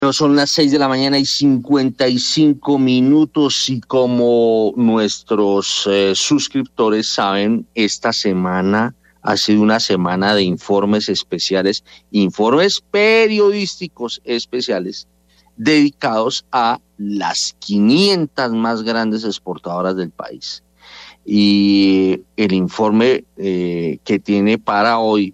No, son las 6:55 y como nuestros suscriptores saben, esta semana ha sido una semana de informes especiales, informes periodísticos especiales dedicados a las 500 más grandes exportadoras del país. Y el informe que tiene para hoy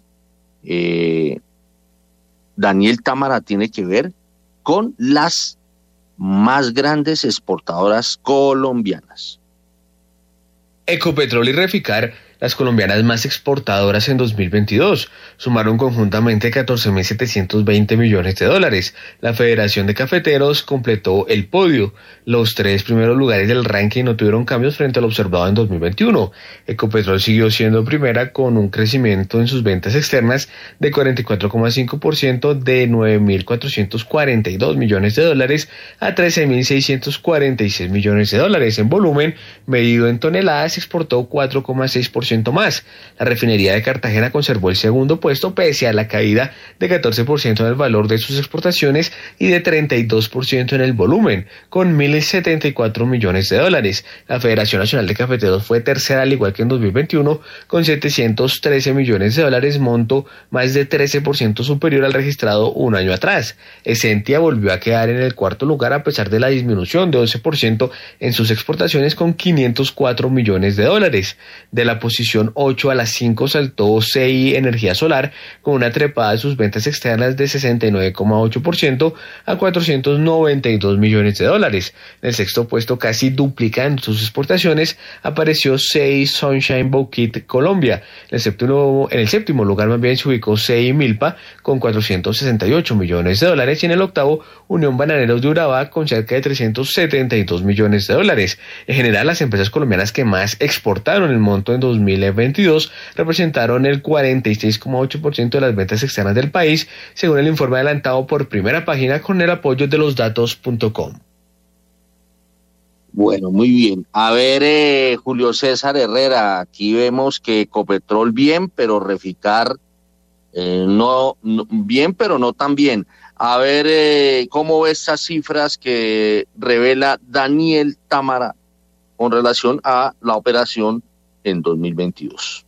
Daniel Támara tiene que ver con las más grandes exportadoras colombianas. Ecopetrol y Reficar, las colombianas más exportadoras en 2022, sumaron conjuntamente 14.720 millones de dólares. La Federación de Cafeteros completó el podio. Los 3 primeros lugares del ranking no tuvieron cambios frente al observado en 2021. Ecopetrol siguió siendo primera con un crecimiento en sus ventas externas de 44,5% de 9.442 millones de dólares a 13.646 millones de dólares. En volumen, medido en toneladas, exportó 4,6% más. La refinería de Cartagena conservó el segundo puesto pese a la caída de 14% en el valor de sus exportaciones y de 32% en el volumen, con 1.074 millones de dólares. La Federación Nacional de Cafeteros fue tercera al igual que en 2021 con 713 millones de dólares, monto más de 13% superior al registrado un año atrás. Esentia volvió a quedar en el cuarto lugar a pesar de la disminución de 11% en sus exportaciones con 504 millones de dólares. De la posición 8 a la 5 saltó CI Energía Solar con una trepada de sus ventas externas de 69,8% a 492 millones de dólares. En el sexto puesto, casi duplicando sus exportaciones, apareció CI Sunshine Bouquet Colombia. En el séptimo lugar más bien se ubicó CI Milpa con 468 millones de dólares y en el octavo Unión Bananeros de Urabá con cerca de 372 millones de dólares. En general, las empresas colombianas que más exportaron el monto en 2022 representaron el 46,8% de las ventas externas del país, según el informe adelantado por Primera Página con el apoyo de losdatos.com. Bueno, muy bien. A ver, Julio César Herrera, aquí vemos que Ecopetrol bien, pero Reficar no bien, pero no tan bien. A ver, ¿cómo ves esas cifras que revela Daniel Támara con relación a la operación en 2022?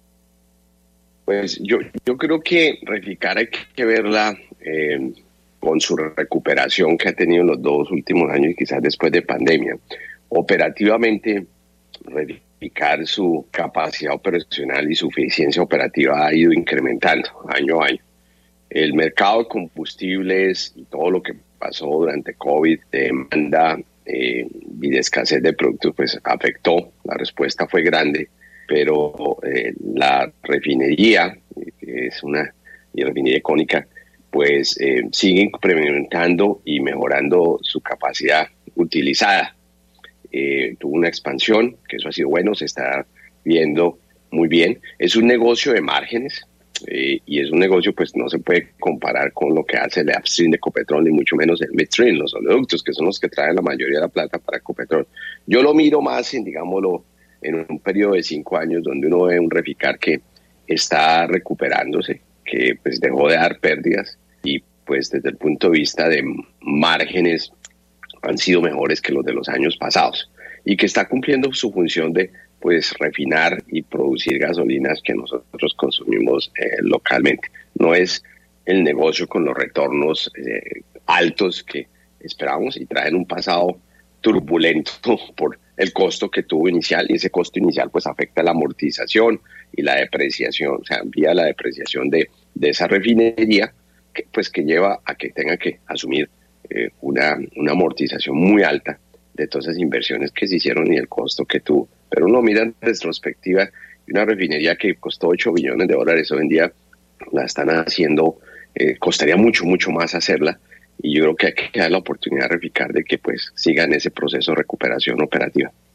Pues yo creo que Reficar hay que verla con su recuperación que ha tenido en los 2 últimos años y quizás después de pandemia. Operativamente, Reficar, su capacidad operacional y su eficiencia operativa ha ido incrementando año a año. El mercado de combustibles y todo lo que pasó durante COVID, demanda y de escasez de productos, pues afectó. La respuesta fue grande, pero la refinería, que es una refinería icónica, pues sigue incrementando y mejorando su capacidad utilizada. Tuvo una expansión, que eso ha sido bueno, se está viendo muy bien. Es un negocio de márgenes y es un negocio, pues no se puede comparar con lo que hace el upstream de Ecopetrol, ni mucho menos el midstream, los oleoductos, que son los que traen la mayoría de la plata para Ecopetrol. Yo lo miro más en, digámoslo, en un periodo de 5 años donde uno ve un Reficar que está recuperándose, que pues dejó de dar pérdidas y pues desde el punto de vista de márgenes han sido mejores que los de los años pasados y que está cumpliendo su función de pues refinar y producir gasolinas que nosotros consumimos localmente. No es el negocio con los retornos altos que esperábamos y traen un pasado turbulento por el costo que tuvo inicial, y ese costo inicial pues afecta la amortización y la depreciación, o sea, vía la depreciación de esa refinería que lleva a que tenga que asumir una amortización muy alta de todas esas inversiones que se hicieron y el costo que tuvo. Pero uno mira en retrospectiva, una refinería que costó 8 billones de dólares, hoy en día la están haciendo, costaría mucho más hacerla, y yo creo que hay que dar la oportunidad a Reficar de que pues siga en ese proceso de recuperación operativa.